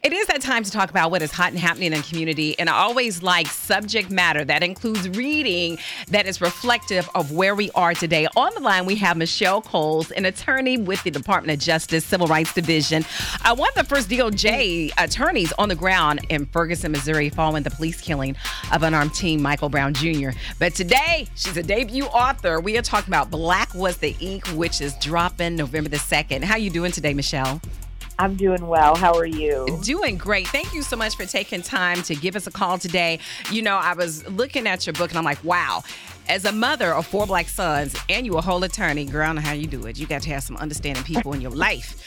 It is that time to talk about what is hot and happening in the community, and I always like subject matter that includes reading that is reflective of where we are today. On the line, we have Michelle Coles, an attorney with the Department of Justice Civil Rights Division, one of the first DOJ attorneys on the ground in Ferguson, Missouri, following the police killing of unarmed teen Michael Brown Jr. But today, she's a debut author. We are talking about Black Was the Ink, which is dropping November the 2nd. How you doing today, Michelle? I'm doing well. How are you? Doing great. Thank you so much for taking time to give us a call today. You know, I was looking at your book and I'm like, wow. As a mother of 4 black sons and you a whole attorney, girl, I don't know how you do it. You got to have some understanding people in your life.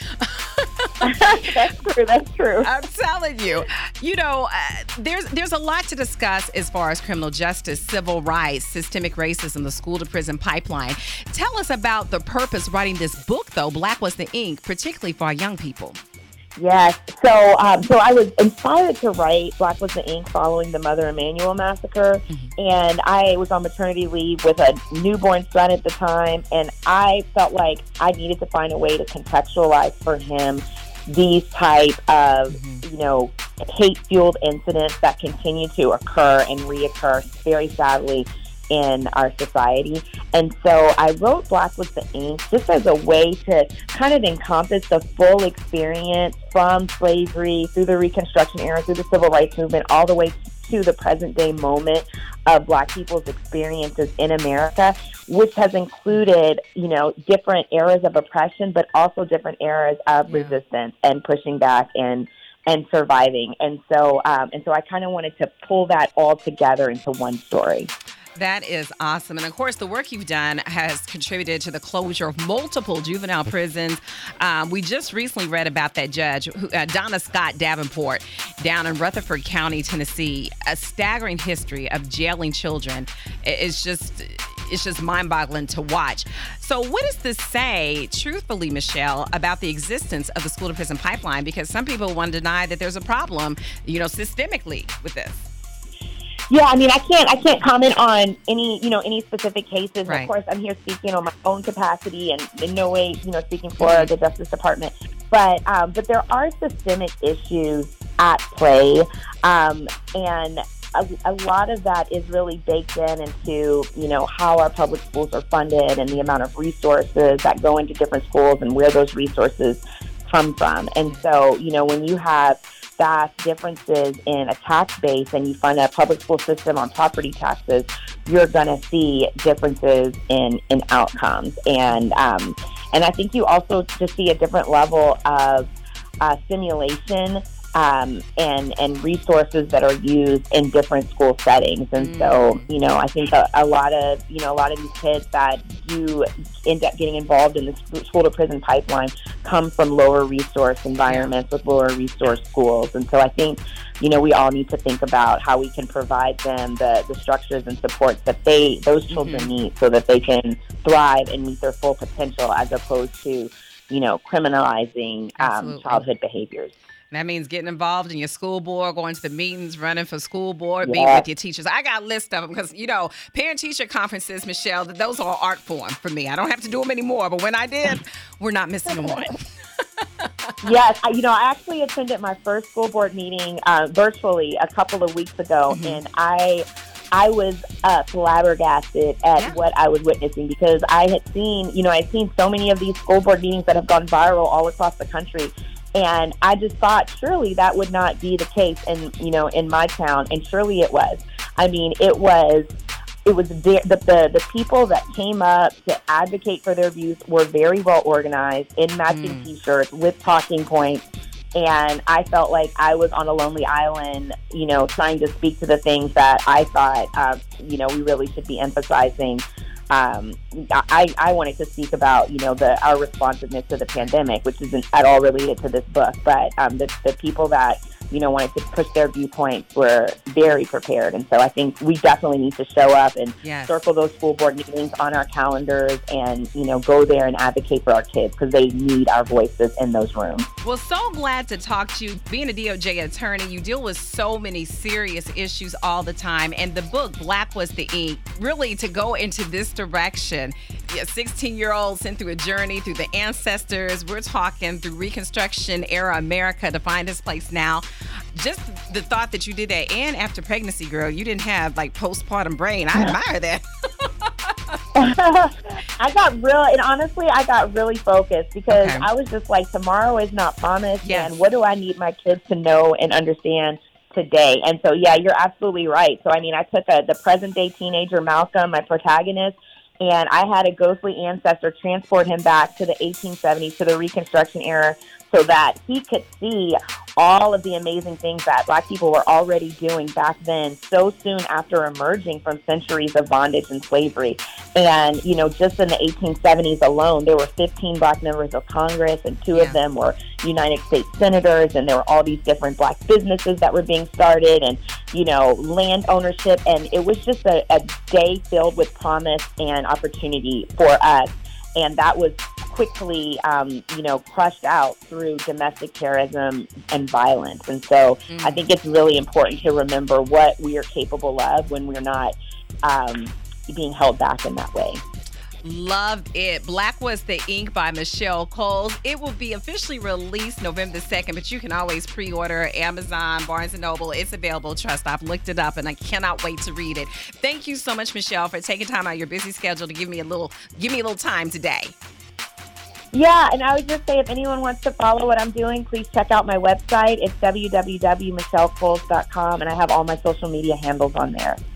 That's true. I'm telling you. You know, there's a lot to discuss as far as criminal justice, civil rights, systemic racism, the school-to-prison pipeline. Tell us about the purpose of writing this book, though, Black Was the Ink, particularly for our young people. Yes. So I was inspired to write Black Was the Ink following the Mother Emanuel massacre. And I was on maternity leave with a newborn son at the time. And I felt like I needed to find a way to contextualize for him these type of, hate-fueled incidents that continue to occur and reoccur very sadly in our society. And so I wrote Black Was the Ink just as a way to kind of encompass the full experience from slavery through the Reconstruction era, through the Civil Rights Movement, all the way to the present day moment of Black people's experiences in America, which has included, different eras of oppression, but also different eras of resistance and pushing back and surviving. And so I kind of wanted to pull that all together into one story. That is awesome. And of course, the work you've done has contributed to the closure of multiple juvenile prisons. We just recently read about that judge, Donna Scott Davenport, down in Rutherford County, Tennessee. A staggering history of jailing children. It's just mind-boggling to watch. So what does this say, truthfully, Michelle, about the existence of the school-to-prison pipeline? Because some people want to deny that there's a problem, systemically with this. Yeah, I mean, I can't comment on any specific cases. Right. Of course, I'm here speaking on my own capacity and in no way, speaking for the Justice Department. But there are systemic issues at play, and a lot of that is really baked into how our public schools are funded and the amount of resources that go into different schools and where those resources come from. And so, when you have vast differences in a tax base and you fund a public school system on property taxes, you're going to see differences in outcomes. And I think you also just see a different level of stimulation and resources that are used in different school settings. And so, I think a lot of these kids that do end up getting involved in the school to prison pipeline come from lower resource environments with lower resource schools. And so I think, we all need to think about how we can provide them the structures and supports that those children need so that they can thrive and meet their full potential as opposed to, criminalizing childhood behaviors. That means getting involved in your school board, going to the meetings, running for school board, being with your teachers. I got a list of them because, parent-teacher conferences, Michelle, those are art form for me. I don't have to do them anymore, but when I did, we're not missing one. Yes, I actually attended my first school board meeting virtually a couple of weeks ago, and I was flabbergasted at what I was witnessing because I had seen so many of these school board meetings that have gone viral all across the country. And I just thought surely that would not be the case in my town, and surely it was. I mean, it was the people that came up to advocate for their views were very well organized in matching T-shirts with talking points, and I felt like I was on a lonely island, trying to speak to the things that I thought we really should be emphasizing. I wanted to speak about, our responsiveness to the pandemic, which isn't at all related to this book, but the people that, wanted to push their viewpoints were very prepared. And so I think we definitely need to show up and circle those school board meetings on our calendars and, go there and advocate for our kids because they need our voices in those rooms. Well, so glad to talk to you. Being a DOJ attorney, you deal with so many serious issues all the time. And the book, Black Was the Ink, really to go into this direction Yeah, 16-year-old sent through a journey through the ancestors. We're talking through Reconstruction era America to find his place now. Just the thought that you did that, and after pregnancy, girl, you didn't have like postpartum brain. I admire that. I got really focused because I was just like, tomorrow is not promised. Yes. And what do I need my kids to know and understand today? And so, yeah, you're absolutely right. So, I mean, I took the present day teenager, Malcolm, my protagonist, and I had a ghostly ancestor transport him back to the 1870s, to the Reconstruction era, so that he could see all of the amazing things that Black people were already doing back then, so soon after emerging from centuries of bondage and slavery. And, you know, just in the 1870s alone, there were 15 Black members of Congress, and two of them were United States senators, and there were all these different Black businesses that were being started, and, you know, land ownership. And it was just a day filled with promise and opportunity for us. And that was quickly, crushed out through domestic terrorism and violence. And so I think it's really important to remember what we are capable of when we're not being held back in that way. Loved it. Black Was the Ink by Michelle Coles. It will be officially released November 2nd, but you can always pre-order Amazon, Barnes & Noble. It's available. Trust, I've looked it up, and I cannot wait to read it. Thank you so much, Michelle, for taking time out of your busy schedule to give me a little time today. Yeah, and I would just say if anyone wants to follow what I'm doing, please check out my website. It's www.michellecoles.com, and I have all my social media handles on there.